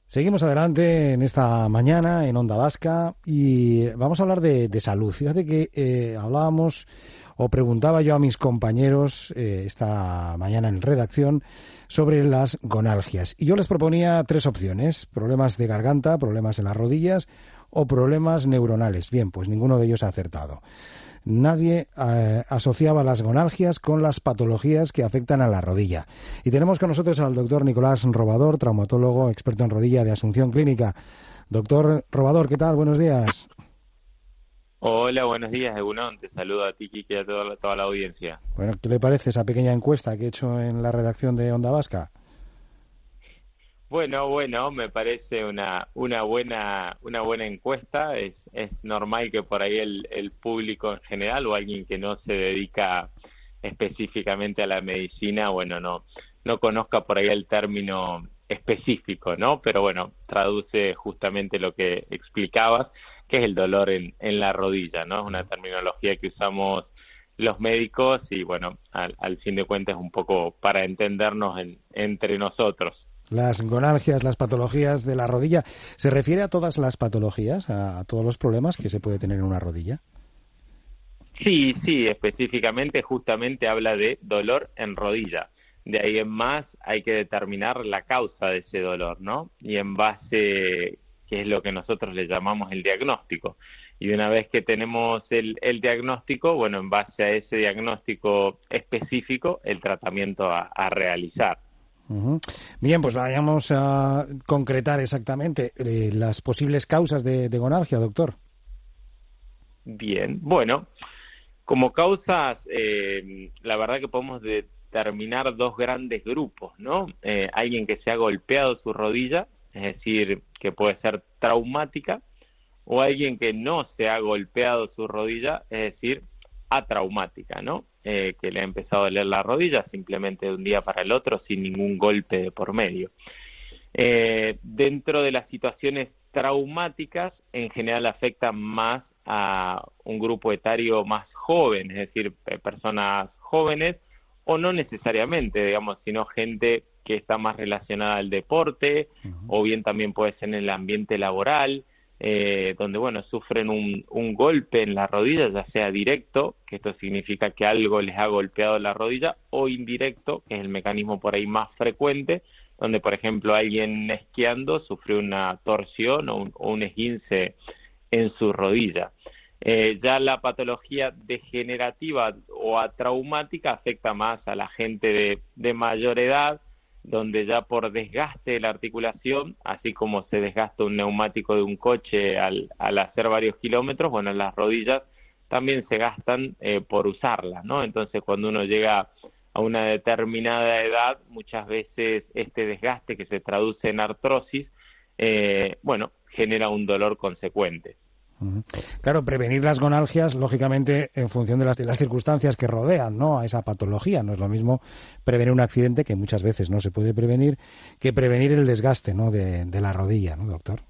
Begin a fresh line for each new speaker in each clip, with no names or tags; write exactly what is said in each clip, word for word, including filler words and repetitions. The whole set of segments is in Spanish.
Seguimos adelante en esta mañana en Onda Vasca y vamos a hablar de, de salud. Fíjate que eh, hablábamos o preguntaba yo a mis compañeros eh, esta mañana en redacción sobre las gonalgias. Y yo les proponía tres opciones: problemas de garganta, problemas en las rodillas o problemas neuronales. Bien, pues ninguno de ellos ha acertado. Nadie eh, asociaba las gonalgias con las patologías que afectan a la rodilla. Y tenemos con nosotros al doctor Nicolás Robador, traumatólogo, experto en rodilla de Asunción Clínica. Doctor Robador, ¿qué tal? Buenos días.
Hola, buenos días, Egunon. Te saludo a ti, Kiki, y a toda la, toda la audiencia.
Bueno, ¿qué le parece esa pequeña encuesta que he hecho en la redacción de Onda Vasca?
Bueno, bueno, me parece una una buena una buena encuesta. Es es normal que por ahí el, el público en general o alguien que no se dedica específicamente a la medicina, bueno, no no conozca por ahí el término específico, ¿no? Pero bueno, traduce justamente lo que explicabas, que es el dolor en, en la rodilla, ¿no? Es una terminología que usamos los médicos y bueno, al, al fin de cuentas es un poco para entendernos en, entre nosotros.
Las gonalgias, las patologías de la rodilla, ¿se refiere a todas las patologías, a, a todos los problemas que se puede tener en una rodilla?
Sí, sí, específicamente justamente habla de dolor en rodilla. De ahí en más hay que determinar la causa de ese dolor, ¿no? Y en base, que es lo que nosotros le llamamos el diagnóstico. Y una vez que tenemos el, el diagnóstico, bueno, en base a ese diagnóstico específico, el tratamiento a, a realizar.
Uh-huh. Bien, pues vayamos a concretar exactamente eh, las posibles causas de, de gonalgia, doctor.
Bien, bueno, como causas, eh, la verdad que podemos determinar dos grandes grupos, ¿no? Eh, alguien que se ha golpeado su rodilla, es decir, que puede ser traumática, o alguien que no se ha golpeado su rodilla, es decir, atraumática, ¿no? Eh, que le ha empezado a doler la rodilla simplemente de un día para el otro sin ningún golpe de por medio. Eh, dentro de las situaciones traumáticas, en general afectan más a un grupo etario más joven, es decir, personas jóvenes, o no necesariamente, digamos, sino gente que está más relacionada al deporte, uh-huh. o bien también puede ser en el ambiente laboral, Eh, donde, bueno, sufren un, un golpe en la rodilla, ya sea directo, que esto significa que algo les ha golpeado la rodilla, o indirecto, que es el mecanismo por ahí más frecuente, donde, por ejemplo, alguien esquiando sufrió una torsión o un, o un esguince en su rodilla. Eh, ya la patología degenerativa o atraumática afecta más a la gente de, de mayor edad, donde ya por desgaste de la articulación, así como se desgasta un neumático de un coche al, al hacer varios kilómetros, bueno, las rodillas también se gastan eh, por usarlas, ¿no? Entonces, cuando uno llega a una determinada edad, muchas veces este desgaste que se traduce en artrosis, eh, bueno, genera un dolor consecuente.
Claro, prevenir las gonalgias, lógicamente, en función de las, de las circunstancias que rodean, ¿no?, a esa patología. No es lo mismo prevenir un accidente, que muchas veces no se puede prevenir, que prevenir el desgaste, ¿no?, de, de la rodilla, ¿no, doctor?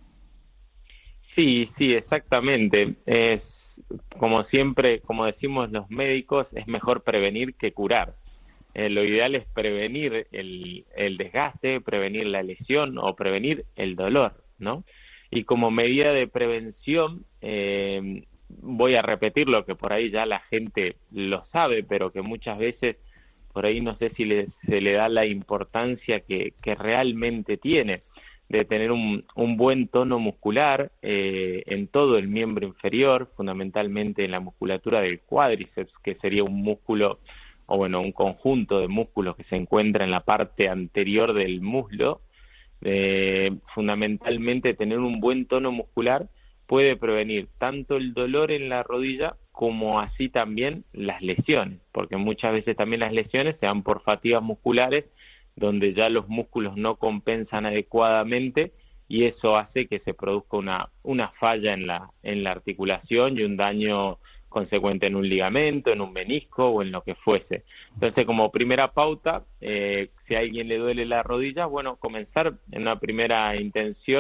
Sí, sí, exactamente. Es, como siempre, como decimos los médicos, es mejor prevenir que curar. Eh, lo ideal es prevenir el, el desgaste, prevenir la lesión o prevenir el dolor, ¿no? Y como medida de prevención, eh, voy a repetir lo que por ahí ya la gente lo sabe, pero que muchas veces por ahí no sé si le, se le da la importancia que, que realmente tiene, de tener un, un buen tono muscular eh, en todo el miembro inferior, fundamentalmente en la musculatura del cuádriceps, que sería un músculo, o bueno, un conjunto de músculos que se encuentra en la parte anterior del muslo. Eh, fundamentalmente tener un buen tono muscular puede prevenir tanto el dolor en la rodilla como así también las lesiones, porque muchas veces también las lesiones se dan por fatigas musculares donde ya los músculos no compensan adecuadamente y eso hace que se produzca una, una falla en la, en la articulación y un daño consecuente en un ligamento, en un menisco o en lo que fuese. Entonces, como primera pauta, eh, si a alguien le duele la rodilla, bueno, comenzar en una primera intención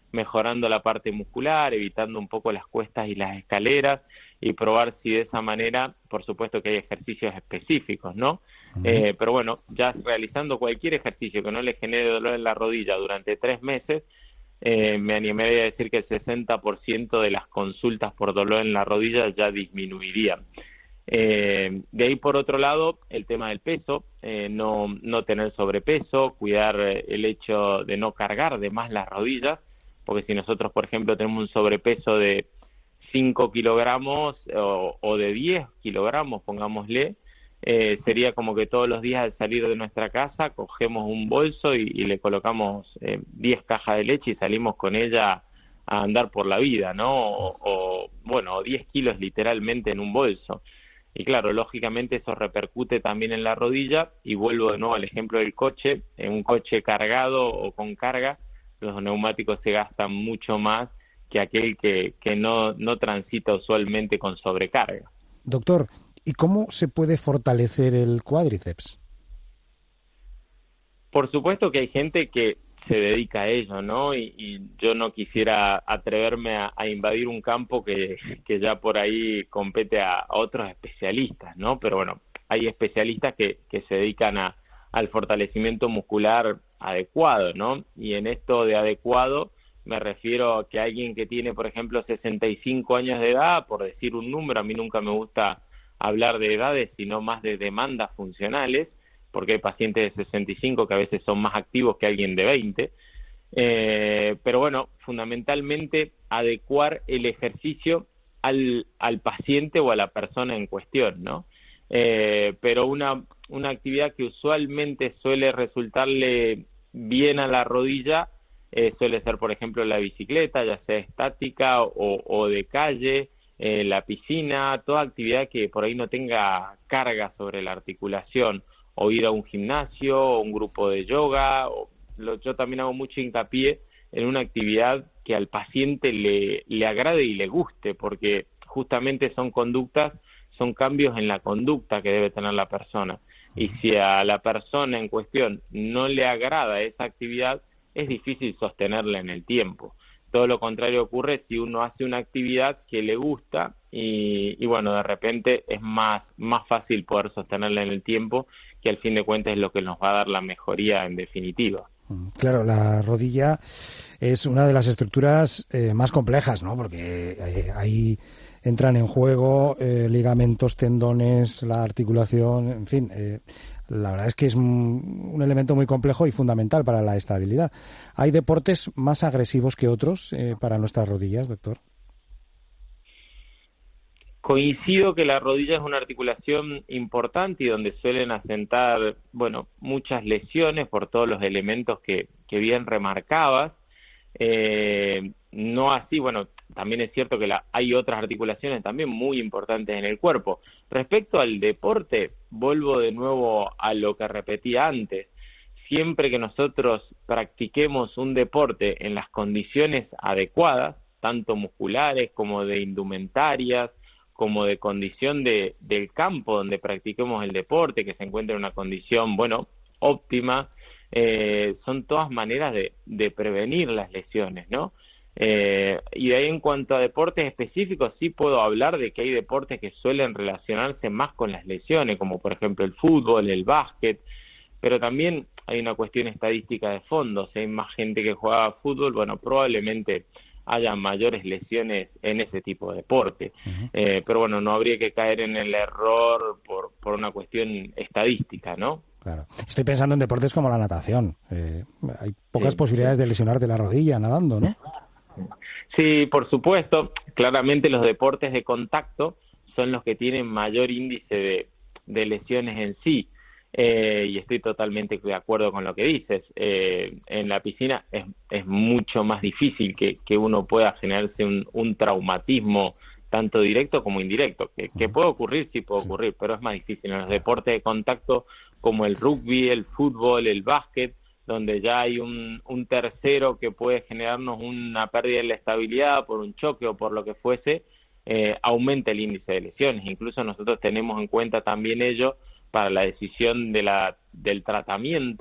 mejorando la parte muscular, evitando un poco las cuestas y las escaleras, y probar si de esa manera, por supuesto que hay ejercicios específicos, ¿no? Uh-huh. Eh, pero bueno, ya realizando cualquier ejercicio que no le genere dolor en la rodilla durante tres meses, eh, me animaría a decir que el sesenta por ciento de las consultas por dolor en la rodilla ya disminuirían. Eh, de ahí, por otro lado, el tema del peso, eh, no, no tener sobrepeso, cuidar el hecho de no cargar de más las rodillas, porque si nosotros, por ejemplo, tenemos un sobrepeso de cinco kilogramos o, o de diez kilogramos, pongámosle, eh, sería como que todos los días al salir de nuestra casa cogemos un bolso y, y le colocamos eh, diez cajas de leche y salimos con ella a andar por la vida, ¿no? O, o bueno, diez kilos literalmente en un bolso. Y claro, lógicamente eso repercute también en la rodilla, y vuelvo de nuevo al ejemplo del coche. En un coche cargado o con carga, los neumáticos se gastan mucho más que aquel que, que no, no transita usualmente con sobrecarga.
Doctor, ¿y cómo se puede fortalecer el cuádriceps?
Por supuesto que hay gente que se dedica a ello, ¿no? Y, y yo no quisiera atreverme a, a invadir un campo que, que ya por ahí compete a, a otros especialistas, ¿no? Pero bueno, hay especialistas que, que se dedican a, al fortalecimiento muscular adecuado, ¿no? Y en esto de adecuado me refiero a que alguien que tiene, por ejemplo, sesenta y cinco años de edad, por decir un número, a mí nunca me gusta hablar de edades, sino más de demandas funcionales, porque hay pacientes de sesenta y cinco que a veces son más activos que alguien de veinte, eh, pero bueno, fundamentalmente adecuar el ejercicio al, al paciente o a la persona en cuestión, ¿no? Eh, pero una, una actividad que usualmente suele resultarle bien a la rodilla eh, suele ser, por ejemplo, la bicicleta, ya sea estática o, o de calle, eh, la piscina, toda actividad que por ahí no tenga carga sobre la articulación, o ir a un gimnasio, o un grupo de yoga. O lo, yo también hago mucho hincapié en una actividad que al paciente le, le agrade y le guste, porque justamente son conductas, son cambios en la conducta que debe tener la persona. Y si a la persona en cuestión no le agrada esa actividad, es difícil sostenerla en el tiempo. Todo lo contrario ocurre si uno hace una actividad que le gusta y, y bueno, de repente es más, más fácil poder sostenerla en el tiempo, que al fin de cuentas es lo que nos va a dar la mejoría en definitiva.
Claro, la rodilla es una de las estructuras eh, más complejas, ¿no? Porque eh, ahí entran en juego eh, ligamentos, tendones, la articulación, en fin, eh, la verdad es que es un, un elemento muy complejo y fundamental para la estabilidad. ¿Hay deportes más agresivos que otros eh, para nuestras rodillas, doctor?
Coincido que la rodilla es una articulación importante y donde suelen asentar, bueno, muchas lesiones por todos los elementos que, que bien remarcabas. Eh, no así, bueno, también es cierto que la, hay otras articulaciones también muy importantes en el cuerpo. Respecto al deporte, vuelvo de nuevo a lo que repetí antes. Siempre que nosotros practiquemos un deporte en las condiciones adecuadas, tanto musculares como de indumentarias, como de condición de, del campo donde practiquemos el deporte, que se encuentre en una condición, bueno, óptima, eh, son todas maneras de, de prevenir las lesiones, ¿no? Eh, y de ahí, en cuanto a deportes específicos, sí puedo hablar de que hay deportes que suelen relacionarse más con las lesiones, como por ejemplo el fútbol, el básquet, pero también hay una cuestión estadística de fondo. Si hay más gente que juega fútbol, bueno, probablemente haya mayores lesiones en ese tipo de deporte. Uh-huh. Eh, pero bueno, no habría que caer en el error por, por una cuestión estadística, ¿no?
Claro. Estoy pensando en deportes como la natación. Eh, hay pocas sí, posibilidades sí. de lesionarte la rodilla nadando, ¿no?
Sí, por supuesto. Claramente los deportes de contacto son los que tienen mayor índice de, de lesiones en sí. Eh, y estoy totalmente de acuerdo con lo que dices. Eh, en la piscina es, es mucho más difícil que, que uno pueda generarse un, un traumatismo tanto directo como indirecto. Que, que puede ocurrir, sí puede ocurrir, pero es más difícil. En los deportes de contacto como el rugby, el fútbol, el básquet, donde ya hay un, un tercero que puede generarnos una pérdida de la estabilidad por un choque o por lo que fuese, eh, aumenta el índice de lesiones. Incluso nosotros tenemos en cuenta también ello para la decisión de la del tratamiento,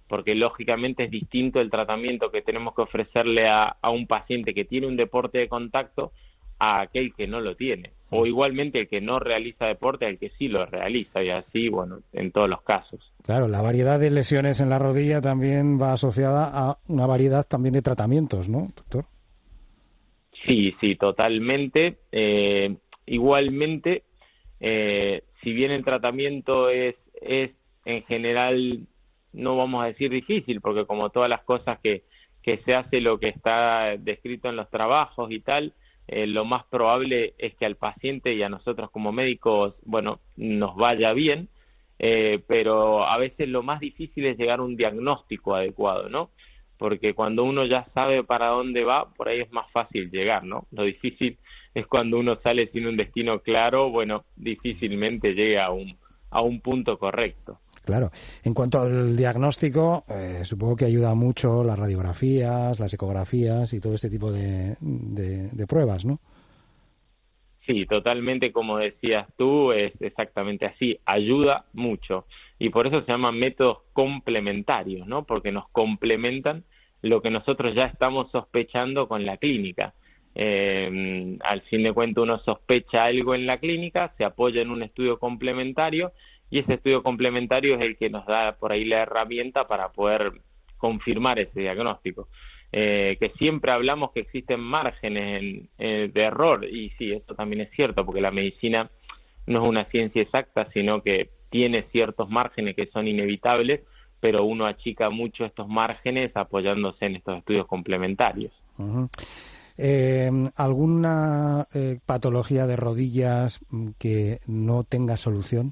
porque lógicamente es distinto el tratamiento que tenemos que ofrecerle a, a un paciente que tiene un deporte de contacto a aquel que no lo tiene, o igualmente el que no realiza deporte al que sí lo realiza, y así, bueno, en todos los casos.
Claro, la variedad de lesiones en la rodilla también va asociada a una variedad también de tratamientos, ¿no, doctor?
Sí, sí, totalmente. Eh, igualmente, eh, si bien el tratamiento es, es en general, no vamos a decir difícil, porque como todas las cosas que, que se hace lo que está descrito en los trabajos y tal, eh, lo más probable es que al paciente y a nosotros como médicos, bueno, nos vaya bien, eh, pero a veces lo más difícil es llegar a un diagnóstico adecuado, ¿no? Porque cuando uno ya sabe para dónde va, por ahí es más fácil llegar, ¿no? Lo difícil es cuando uno sale sin un destino claro, bueno, difícilmente llega a un, a un punto correcto.
Claro. En cuanto al diagnóstico, eh, supongo que ayuda mucho las radiografías, las ecografías y todo este tipo de, de, de pruebas, ¿no?
Sí, totalmente, como decías tú, es exactamente así, ayuda mucho. Y por eso se llaman métodos complementarios, ¿no? Porque nos complementan lo que nosotros ya estamos sospechando con la clínica. Eh, al fin de cuentas, uno sospecha algo en la clínica, se apoya en un estudio complementario, y ese estudio complementario es el que nos da por ahí la herramienta para poder confirmar ese diagnóstico. Eh, que siempre hablamos que existen márgenes en, eh, de error, y sí, eso también es cierto, porque la medicina no es una ciencia exacta, sino que tiene ciertos márgenes que son inevitables, pero uno achica mucho estos márgenes apoyándose en estos estudios complementarios.
Uh-huh. Eh, ¿Alguna eh, patología de rodillas que no tenga solución?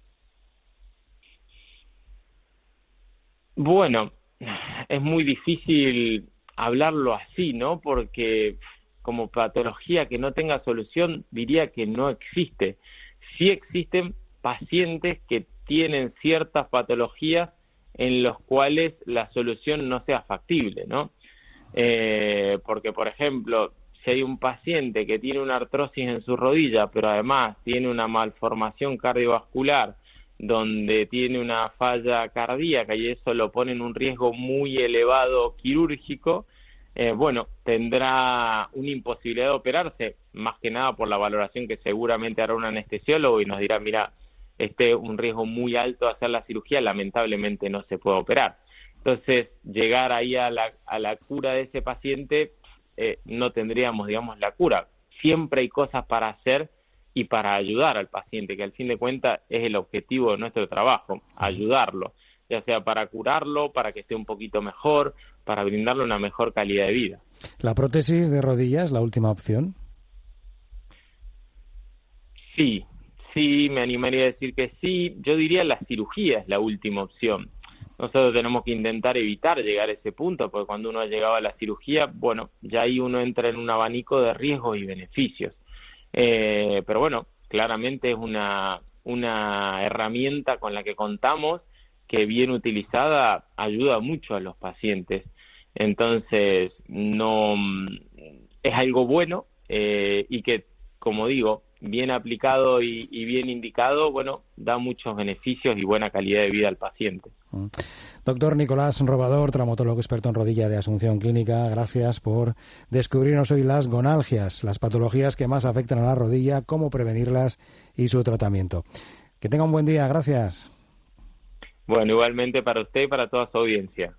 Bueno, es muy difícil hablarlo así, ¿no? Porque como patología que no tenga solución, diría que no existe. Sí existen pacientes que tienen ciertas patologías en los cuales la solución no sea factible, ¿no? Eh, porque, por ejemplo, si hay un paciente que tiene una artrosis en su rodilla, pero además tiene una malformación cardiovascular, donde tiene una falla cardíaca y eso lo pone en un riesgo muy elevado quirúrgico, eh, bueno, tendrá una imposibilidad de operarse, más que nada por la valoración que seguramente hará un anestesiólogo y nos dirá, mira, este es un riesgo muy alto de hacer la cirugía, lamentablemente no se puede operar. Entonces, llegar ahí a la, a la cura de ese paciente, eh, no tendríamos, digamos, la cura. Siempre hay cosas para hacer y para ayudar al paciente, que al fin de cuentas es el objetivo de nuestro trabajo, ayudarlo, ya sea para curarlo, para que esté un poquito mejor, para brindarle una mejor calidad de vida.
¿La prótesis de rodilla es la última opción?
Sí, sí, me animaría a decir que sí. Yo diría la cirugía es la última opción. Nosotros tenemos que intentar evitar llegar a ese punto, porque cuando uno ha llegado a la cirugía, bueno, ya ahí uno entra en un abanico de riesgos y beneficios. Eh, pero bueno, claramente es una, una herramienta con la que contamos que bien utilizada ayuda mucho a los pacientes. Entonces, no es algo bueno eh, y que, como digo, bien aplicado y, y bien indicado, bueno, da muchos beneficios y buena calidad de vida al paciente.
Doctor Nicolás Robador, traumatólogo experto en rodilla de Asunción Clínica, gracias por descubrirnos hoy las gonalgias, las patologías que más afectan a la rodilla, cómo prevenirlas y su tratamiento. Que tenga un buen día, gracias.
Bueno, igualmente para usted y para toda su audiencia.